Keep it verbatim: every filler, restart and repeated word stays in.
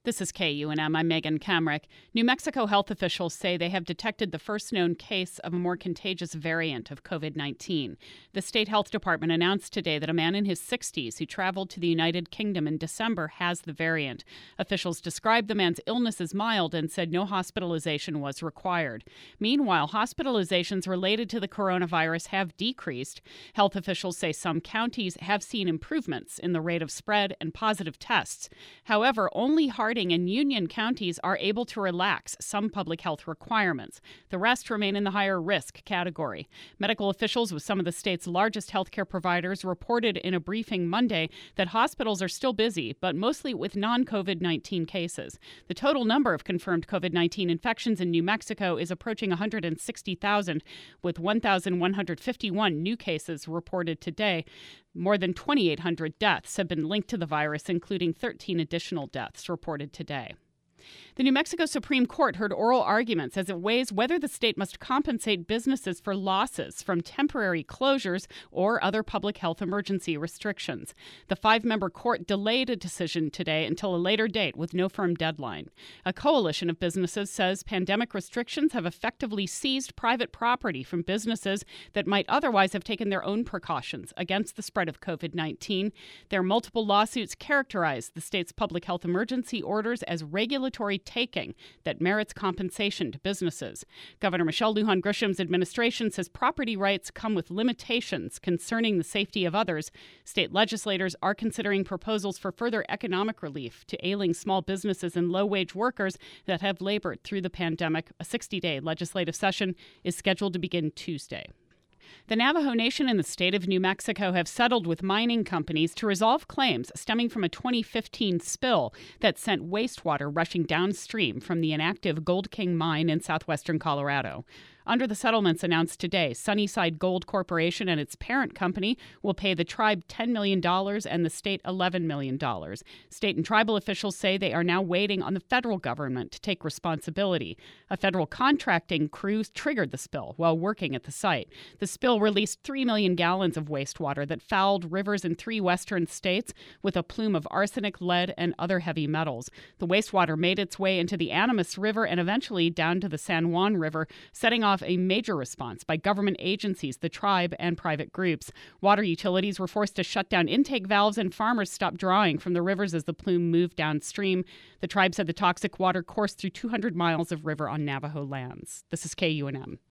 This is K U N M. I'm Megan Kamrick. New Mexico health officials say they have detected the first known case of a more contagious variant of covid nineteen. The state health department announced today that a man in his sixties who traveled to the United Kingdom in December has the variant. Officials described the man's illness as mild and said no hospitalization was required. Meanwhile, hospitalizations related to the coronavirus have decreased. Health officials say some counties have seen improvements in the rate of spread and positive tests. However, only Harding and Union counties are able to relax some public health requirements. The rest remain in the higher risk category. Medical officials with some of the state's largest healthcare providers reported in a briefing Monday that hospitals are still busy, but mostly with non-covid nineteen cases. The total number of confirmed covid nineteen infections in New Mexico is approaching one hundred sixty thousand, with one thousand one hundred fifty-one new cases reported today. More than twenty-eight hundred deaths have been linked to the virus, including thirteen additional deaths reported today. The New Mexico Supreme Court heard oral arguments as it weighs whether the state must compensate businesses for losses from temporary closures or other public health emergency restrictions. The five-member court delayed a decision today until a later date with no firm deadline. A coalition of businesses says pandemic restrictions have effectively seized private property from businesses that might otherwise have taken their own precautions against the spread of covid nineteen. Their multiple lawsuits characterize the state's public health emergency orders as regulatory taking that merits compensation to businesses. Governor Michelle Lujan Grisham's administration says property rights come with limitations concerning the safety of others. State legislators are considering proposals for further economic relief to ailing small businesses and low-wage workers that have labored through the pandemic. A sixty-day legislative session is scheduled to begin Tuesday. The Navajo Nation and the state of New Mexico have settled with mining companies to resolve claims stemming from a twenty fifteen spill that sent wastewater rushing downstream from the inactive Gold King mine in southwestern Colorado. Under the settlements announced today, Sunnyside Gold Corporation and its parent company will pay the tribe ten million dollars and the state eleven million dollars. State and tribal officials say they are now waiting on the federal government to take responsibility. A federal contracting crew triggered the spill while working at the site. The spill released three million gallons of wastewater that fouled rivers in three western states with a plume of arsenic, lead, and other heavy metals. The wastewater made its way into the Animas River and eventually down to the San Juan River, setting off a major response by government agencies, the tribe, and private groups. Water utilities were forced to shut down intake valves, and farmers stopped drawing from the rivers as the plume moved downstream. The tribe said the toxic water coursed through two hundred miles of river on Navajo lands. This is K U N M.